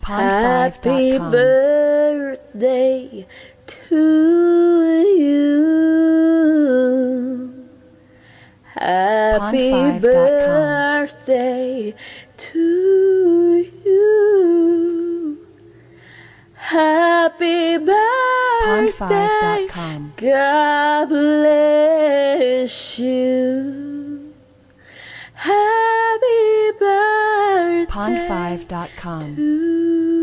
Happy Pond5.com. birthday to you. Happy Pond5.com. birthday to you. Happy birthday. Pond5.com. God bless you. Happy birthday Pond5.com. to